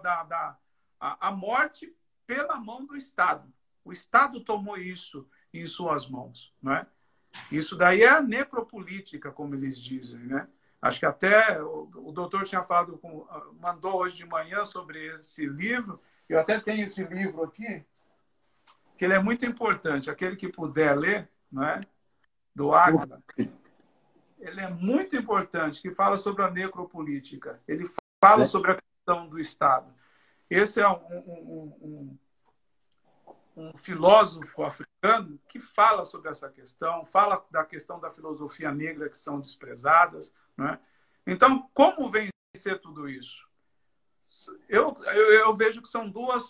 Speaker 2: morte pela mão do Estado. O Estado tomou isso em suas mãos, não é? Isso daí é a necropolítica, como eles dizem, né? Acho que até o doutor tinha falado, mandou hoje de manhã sobre esse livro. Eu até tenho esse livro aqui, que ele é muito importante. Aquele que puder ler, não é? Do Águila. Ele é muito importante, que fala sobre a necropolítica. Ele fala sobre a questão do Estado. Esse é um filósofo africano que fala sobre essa questão, fala da questão da filosofia negra que são desprezadas, né? Então, como vencer tudo isso? Eu vejo que são duas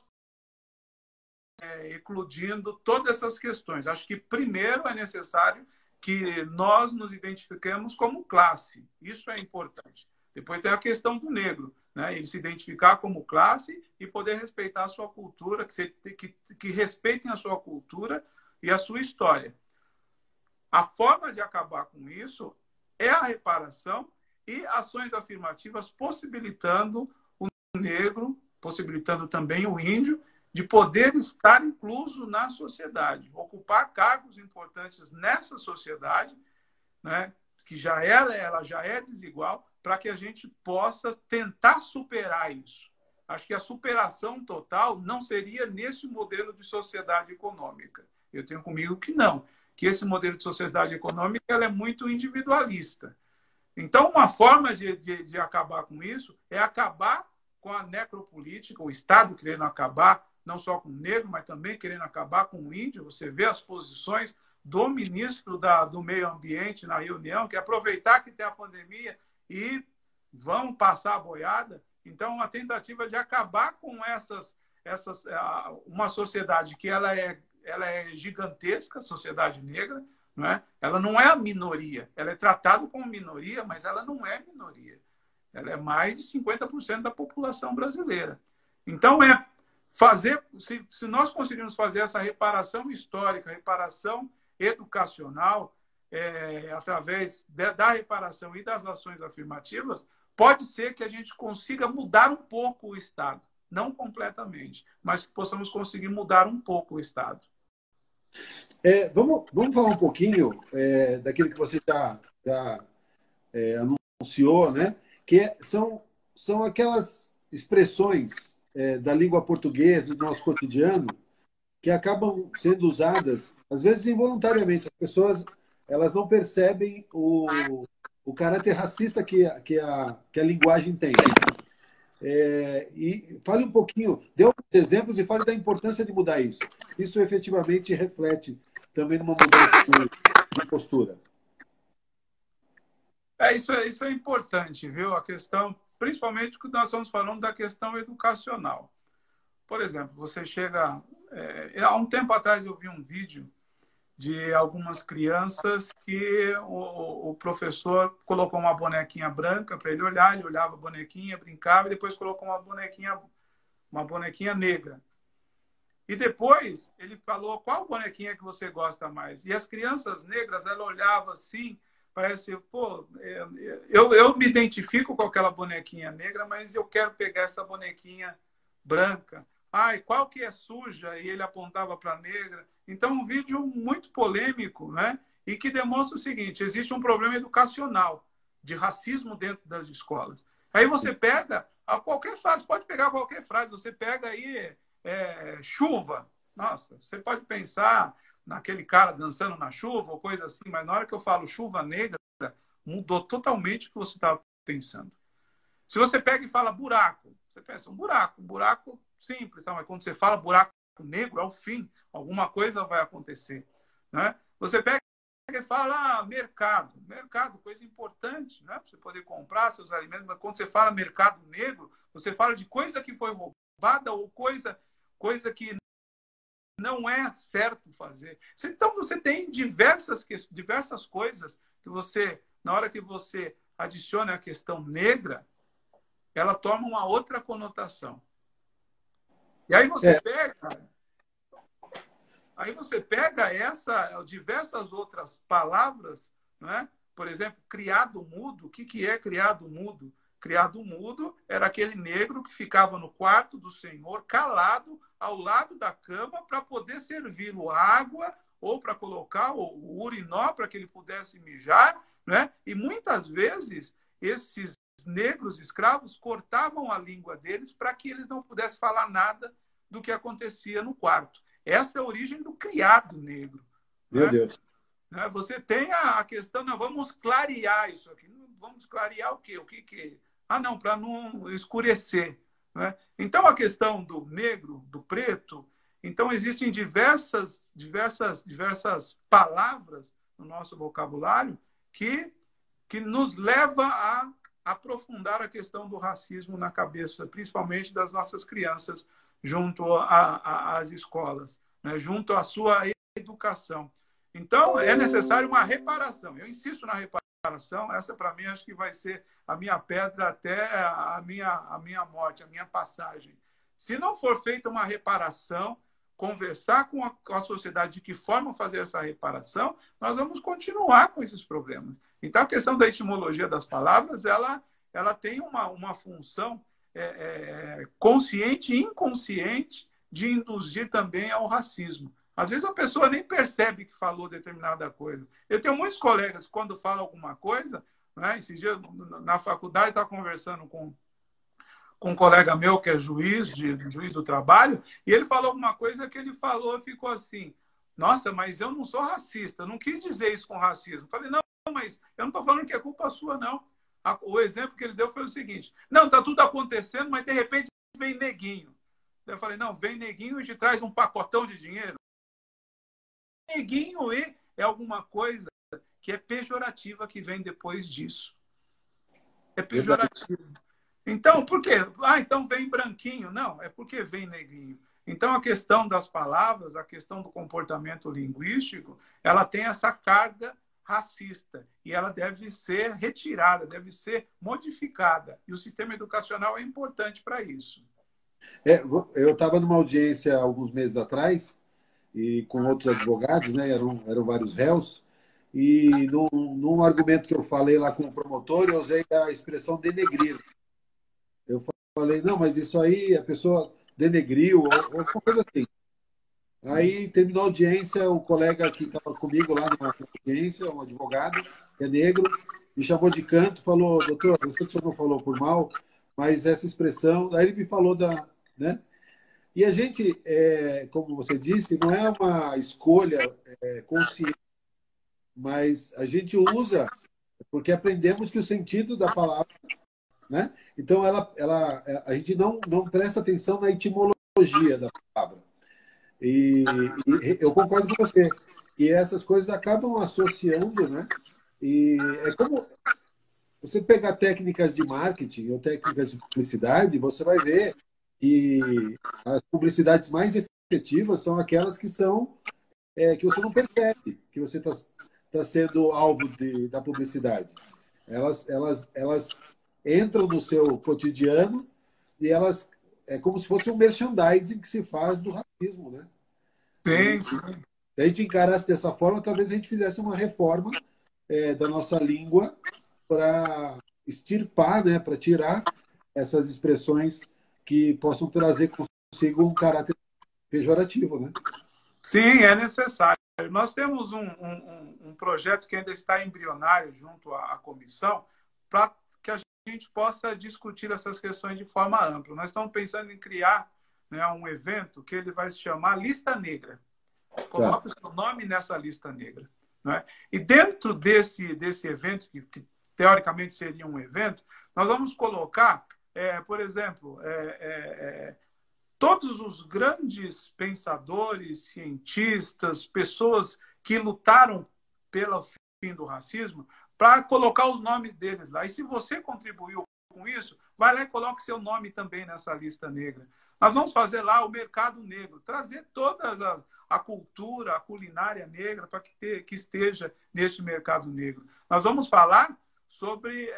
Speaker 2: eclodindo todas essas questões. Acho que primeiro é necessário que nós nos identifiquemos como classe. Isso é importante. Depois tem a questão do negro, né? Ele se identificar como classe e poder respeitar a sua cultura, que respeitem a sua cultura e a sua história. A forma de acabar com isso é a reparação e ações afirmativas possibilitando o negro, possibilitando também o índio, de poder estar incluso na sociedade, ocupar cargos importantes nessa sociedade, né, que ela já é desigual, para que a gente possa tentar superar isso. Acho que a superação total não seria nesse modelo de sociedade econômica. Eu tenho comigo que não, que esse modelo de sociedade econômica ela é muito individualista. Então, uma forma de acabar com isso é acabar com a necropolítica, o Estado querendo acabar não só com o negro, mas também querendo acabar com o índio. Você vê as posições do ministro do Meio Ambiente na reunião, que é aproveitar que tem a pandemia e vão passar a boiada. Então, uma tentativa de acabar com uma sociedade que ela é gigantesca, a sociedade negra, não é? Ela não é a minoria. Ela é tratada como minoria, mas ela não é minoria. Ela é mais de 50% da população brasileira. Então, se nós conseguirmos fazer essa reparação histórica, reparação educacional, através da reparação e das ações afirmativas, pode ser que a gente consiga mudar um pouco o Estado. Não completamente, mas que possamos conseguir mudar um pouco o Estado.
Speaker 1: Vamos falar um pouquinho daquilo que você já anunciou, né? Que são aquelas expressões da língua portuguesa, do nosso cotidiano, que acabam sendo usadas, às vezes involuntariamente. As pessoas elas não percebem o caráter racista que a linguagem tem. E fale um pouquinho, dê alguns exemplos e fale da importância de mudar isso. Isso efetivamente reflete também numa mudança de postura.
Speaker 2: Isso é importante, viu? A questão, principalmente quando nós estamos falando da questão educacional. por exemplo, você chega... há um tempo atrás eu vi um vídeo de algumas crianças que o professor colocou uma bonequinha branca para ele olhar, ele olhava a bonequinha, brincava, e depois colocou uma bonequinha negra. E depois ele falou, qual bonequinha que você gosta mais? E as crianças negras, ela olhava assim, parece, pô, eu me identifico com aquela bonequinha negra, mas eu quero pegar essa bonequinha branca. Ai, qual que é suja? E ele apontava para a negra. Então, um vídeo muito polêmico, né? E que demonstra o seguinte, existe um problema educacional de racismo dentro das escolas. Aí você pega qualquer frase, pode pegar qualquer frase, você pega aí chuva. Nossa, você pode pensar naquele cara dançando na chuva ou coisa assim, mas na hora que eu falo chuva negra, mudou totalmente o que você estava pensando. Se você pega e fala buraco, você pensa um buraco simples, tá? Mas quando você fala buraco negro, é o fim, alguma coisa vai acontecer, né? Você pega e fala mercado, coisa importante, né? Para você poder comprar seus alimentos, mas quando você fala mercado negro, você fala de coisa que foi roubada ou coisa que não é certo fazer. Então, você tem diversas coisas que você, na hora que você adiciona a questão negra, ela toma uma outra conotação. E aí você pega diversas outras palavras, né? Por exemplo, criado mudo. O que é criado mudo? Criado mudo era aquele negro que ficava no quarto do Senhor, calado, ao lado da cama, para poder servir água ou para colocar o urinó para que ele pudesse mijar, né? E muitas vezes esses negros escravos cortavam a língua deles para que eles não pudessem falar nada do que acontecia no quarto. Essa é a origem do criado negro.
Speaker 1: Meu
Speaker 2: né?
Speaker 1: Deus.
Speaker 2: Você tem a questão, não, vamos clarear isso aqui. Vamos clarear o quê? O que? Não, para não escurecer. Né? Então, a questão do negro, do preto, então existem diversas palavras no nosso vocabulário que nos leva a aprofundar a questão do racismo na cabeça, principalmente das nossas crianças, junto às escolas, né? Junto à sua educação. Então, é necessário uma reparação. Eu insisto na reparação. Essa, para mim, acho que vai ser a minha pedra até a minha morte, a minha passagem. Se não for feita uma reparação, conversar com a sociedade de que forma fazer essa reparação, nós vamos continuar com esses problemas. Então, a questão da etimologia das palavras, ela tem uma função consciente e inconsciente de induzir também ao racismo. Às vezes a pessoa nem percebe que falou determinada coisa. Eu tenho muitos colegas que, quando falam alguma coisa, né, esses dias na faculdade, estava conversando com um colega meu que é juiz do trabalho, e ele falou alguma coisa que ele falou, ficou assim, nossa, mas eu não sou racista, eu não quis dizer isso com racismo. Eu falei, não, mas eu não estou falando que é culpa sua, não. O exemplo que ele deu foi o seguinte, não, está tudo acontecendo, mas de repente vem neguinho. Eu falei, não, vem neguinho e te traz um pacotão de dinheiro. Neguinho é alguma coisa que é pejorativa que vem depois disso. É pejorativo. Então, por quê? Então vem branquinho. Não, é porque vem neguinho. Então, a questão das palavras, a questão do comportamento linguístico, ela tem essa carga racista e ela deve ser retirada, deve ser modificada. E o sistema educacional é importante para isso.
Speaker 1: Eu estava numa audiência alguns meses atrás e com outros advogados, né? Eram vários réus, e num argumento que eu falei lá com o promotor, eu usei a expressão denegrir. Eu falei, não, mas isso aí a pessoa denegriu, ou alguma coisa assim. Aí terminou a audiência, o colega que estava comigo lá na audiência, um advogado, que é negro, me chamou de canto, falou, doutor, eu sei que o senhor não falou por mal, mas essa expressão, aí ele me falou né? E a gente, como você disse, não é uma escolha consciente, mas a gente usa porque aprendemos que o sentido da palavra, né? Então, a gente não presta atenção na etimologia da palavra. E eu concordo com você. E essas coisas acabam associando, né? E é como você pegar técnicas de marketing ou técnicas de publicidade, você vai ver E as publicidades mais efetivas são aquelas que são que você não percebe que você está sendo alvo da publicidade. Elas entram no seu cotidiano e elas é como se fosse um merchandising que se faz do racismo, né? E
Speaker 2: Sim, sim.
Speaker 1: se a gente encarasse dessa forma, talvez a gente fizesse uma reforma da nossa língua para extirpar, né, para tirar essas expressões que possam trazer consigo um caráter pejorativo, né?
Speaker 2: Sim, é necessário. Nós temos um projeto que ainda está embrionário junto à comissão para que a gente possa discutir essas questões de forma ampla. Nós estamos pensando em criar, né, um evento que ele vai se chamar Lista Negra.
Speaker 1: Tá.
Speaker 2: Coloque o seu nome nessa lista negra. Né? E dentro desse evento, que teoricamente seria um evento, nós vamos colocar, por exemplo, todos os grandes pensadores, cientistas, pessoas que lutaram pelo fim do racismo, para colocar os nomes deles lá. E se você contribuiu com isso, vai lá e coloque seu nome também nessa lista negra. Nós vamos fazer lá o mercado negro, trazer toda a cultura, a culinária negra para que esteja neste mercado negro. Nós vamos falar sobre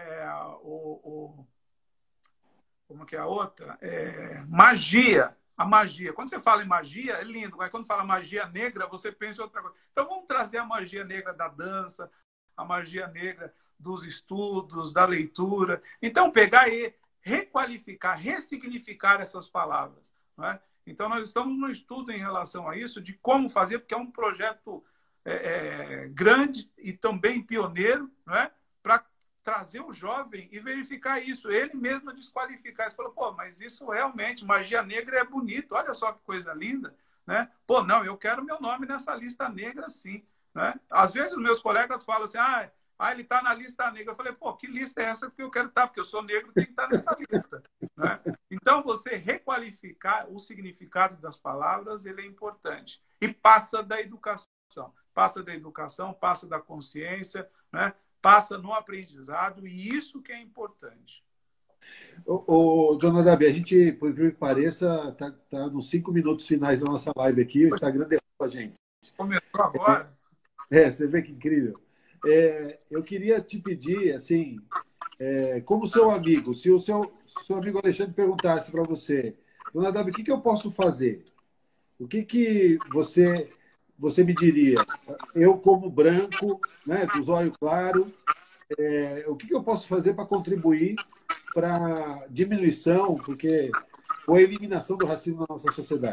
Speaker 2: como que é a outra? Magia. A magia. Quando você fala em magia, é lindo, mas quando fala magia negra, você pensa em outra coisa. Então vamos trazer a magia negra da dança, a magia negra dos estudos, da leitura. Então pegar e requalificar, ressignificar essas palavras. Não é? Então nós estamos no estudo em relação a isso, de como fazer, porque é um projeto grande e também pioneiro, não é? Para trazer o jovem e verificar isso, ele mesmo desqualificar. Ele falou, pô, mas isso realmente, magia negra é bonito, olha só que coisa linda, né? Pô, não, eu quero meu nome nessa lista negra, sim, né? Às vezes os meus colegas falam assim, ele está na lista negra. Eu falei, pô, que lista é essa que eu quero estar? Porque eu sou negro, tem que estar nessa lista, né? Então, você requalificar o significado das palavras, ele é importante. E passa da educação. Passa da educação, passa da consciência, né? Passa no aprendizado, e isso que é importante.
Speaker 1: Jonadab, a gente, por incrível que pareça, tá nos 5 minutos finais da nossa live aqui. O Instagram derruba a gente.
Speaker 2: Começou agora?
Speaker 1: Você vê que incrível. Eu queria te pedir, assim, como seu amigo, se o seu amigo Alexandre perguntasse para você, Jonadab, o que eu posso fazer? O que você me diria? Eu, como branco, né, com os olhos claros, o que eu posso fazer para contribuir para diminuição, porque ou a eliminação do racismo na nossa sociedade?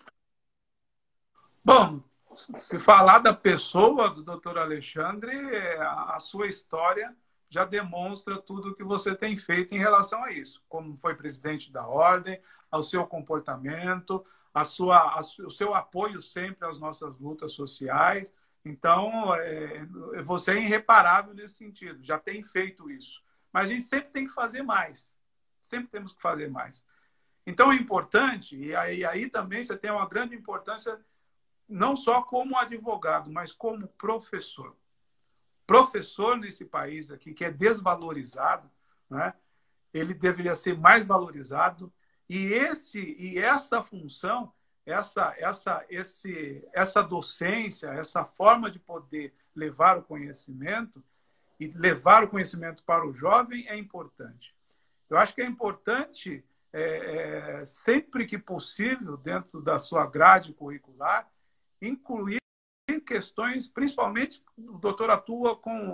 Speaker 2: Bom, se falar da pessoa do Dr. Alexandre, a sua história já demonstra tudo o que você tem feito em relação a isso. Como foi presidente da ordem, ao seu comportamento, o seu apoio sempre às nossas lutas sociais. Então, você é irreparável nesse sentido, já tem feito isso. Mas a gente sempre tem que fazer mais. Sempre temos que fazer mais. Então, é importante, e aí também você tem uma grande importância, não só como advogado, mas como professor. Professor nesse país aqui, que é desvalorizado, né? Ele deveria ser mais valorizado. E essa função, essa docência, essa forma de poder levar o conhecimento e levar o conhecimento para o jovem é importante. Eu acho que é importante, sempre que possível, dentro da sua grade curricular, incluir questões, principalmente o doutor atua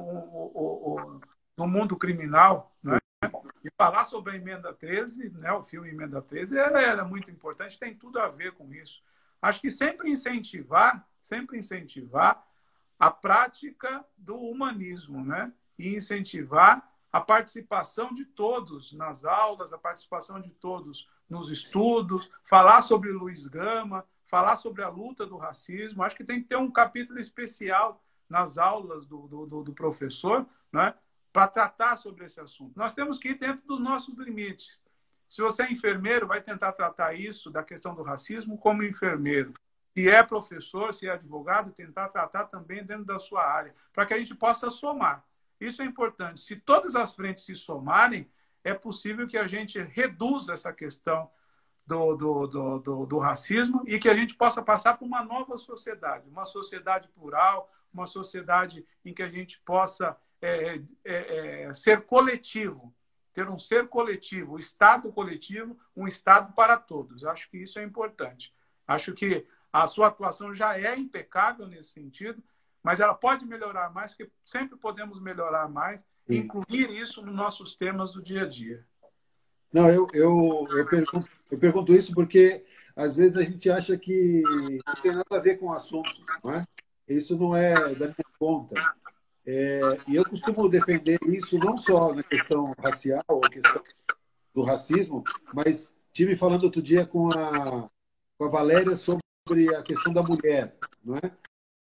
Speaker 2: no mundo criminal, né? E falar sobre a Emenda 13, né, o filme Emenda 13, era muito importante, tem tudo a ver com isso. Acho que sempre incentivar a prática do humanismo, né? E incentivar a participação de todos nas aulas, a participação de todos nos estudos, falar sobre Luiz Gama, falar sobre a luta do racismo. Acho que tem que ter um capítulo especial nas aulas do professor, né, para tratar sobre esse assunto. Nós temos que ir dentro dos nossos limites. Se você é enfermeiro, vai tentar tratar isso, da questão do racismo, como enfermeiro. Se é professor, se é advogado, tentar tratar também dentro da sua área, para que a gente possa somar. Isso é importante. Se todas as frentes se somarem, é possível que a gente reduza essa questão do racismo e que a gente possa passar por uma nova sociedade, uma sociedade plural, uma sociedade em que a gente possa ser coletivo, ter um ser coletivo, um Estado coletivo, um Estado para todos. Acho que isso é importante. Acho que a sua atuação já é impecável nesse sentido, mas ela pode melhorar mais, porque sempre podemos melhorar mais e incluir isso nos nossos temas do dia a dia.
Speaker 1: Não, eu pergunto isso porque às vezes a gente acha que não tem nada a ver com o assunto, não é? Isso não é da minha conta. E eu costumo defender isso não só na questão racial, ou questão do racismo, mas tive falando outro dia com a Valéria sobre a questão da mulher, não é?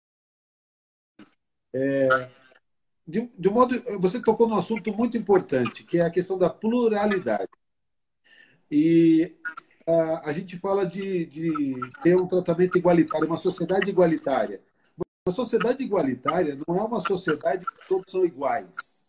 Speaker 1: De um modo, você tocou num assunto muito importante, que é a questão da pluralidade. E a gente fala de ter um tratamento igualitário, uma sociedade igualitária. Uma sociedade igualitária não é uma sociedade que todos são iguais.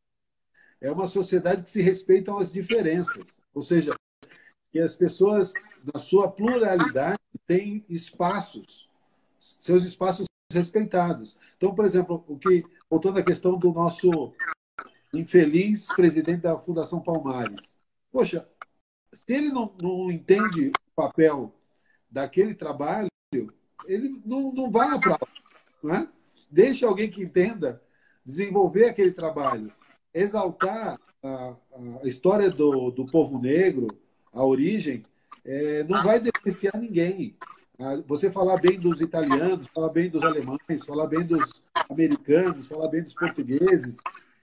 Speaker 1: É uma sociedade que se respeitam as diferenças. Ou seja, que as pessoas, na sua pluralidade, têm espaços, seus espaços respeitados. Então, por exemplo, voltando à questão do nosso infeliz presidente da Fundação Palmares. Poxa, se ele não entende o papel daquele trabalho, ele não vai para lá, não é? Deixa alguém que entenda desenvolver aquele trabalho, exaltar a história do povo negro, a origem, não vai depreciar ninguém. Você falar bem dos italianos, falar bem dos alemães, falar bem dos americanos, falar bem dos portugueses,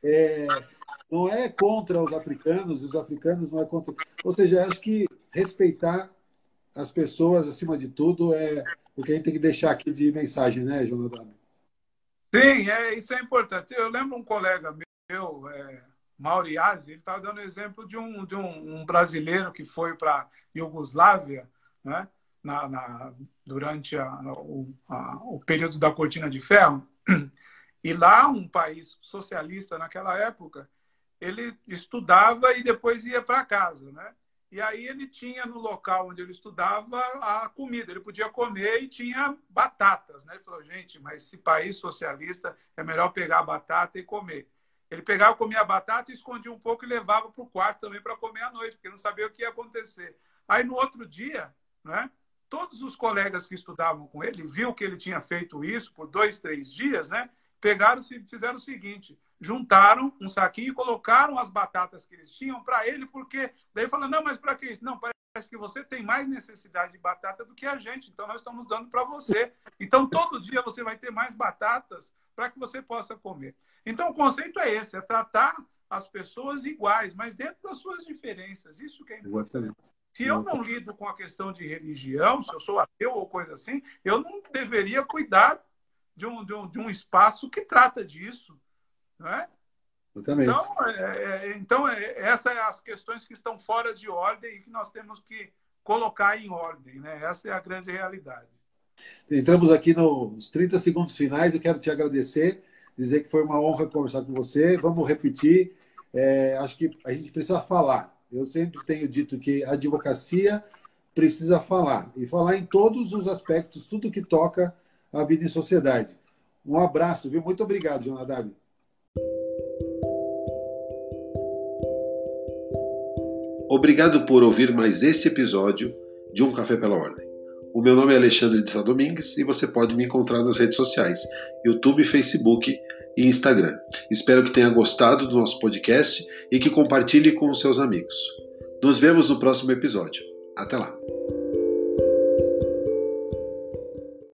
Speaker 1: não é contra os africanos não é contra... Ou seja, acho que respeitar as pessoas, acima de tudo, é o que a gente tem que deixar aqui de mensagem, né, Jonathan?
Speaker 2: Sim, isso é importante. Eu lembro um colega meu, Mauriazzi, ele estava dando exemplo de um brasileiro que foi para a Iugoslávia, né, durante o período da Cortina de Ferro. E lá, um país socialista naquela época, ele estudava e depois ia para casa, né? E aí ele tinha no local onde ele estudava a comida, ele podia comer e tinha batatas, né? Ele falou, gente, mas esse país socialista é melhor pegar a batata e comer. Ele pegava, comia a batata, escondia um pouco e levava para o quarto também para comer à noite, porque não sabia o que ia acontecer. Aí no outro dia, né? Todos os colegas que estudavam com ele, viu que ele tinha feito isso por 2, 3 dias, né? Pegaram e fizeram o seguinte, juntaram um saquinho e colocaram as batatas que eles tinham para ele, porque daí falou, não, mas para que isso? Não, parece que você tem mais necessidade de batata do que a gente, então nós estamos dando para você. Então, todo dia você vai ter mais batatas para que você possa comer. Então, o conceito é esse, é tratar as pessoas iguais, mas dentro das suas diferenças. Isso que é importante. Exatamente. Se eu não lido com a questão de religião, se eu sou ateu ou coisa assim, eu não deveria cuidar de um espaço que trata disso, não é? Então, essas são as questões que estão fora de ordem e que nós temos que colocar em ordem, né? Essa é a grande realidade.
Speaker 1: Entramos aqui nos 30 segundos finais. Eu quero te agradecer, dizer que foi uma honra conversar com você. Vamos repetir. Acho que a gente precisa falar. Eu sempre tenho dito que a advocacia precisa falar, e falar em todos os aspectos, tudo que toca a vida em sociedade. Um abraço, viu? Muito obrigado, Jonadab. Obrigado por ouvir mais esse episódio de Um Café pela Ordem. O meu nome é Alexandre de Sá Domingues e você pode me encontrar nas redes sociais, YouTube, Facebook e Instagram. Espero que tenha gostado do nosso podcast e que compartilhe com os seus amigos. Nos vemos no próximo episódio. Até lá!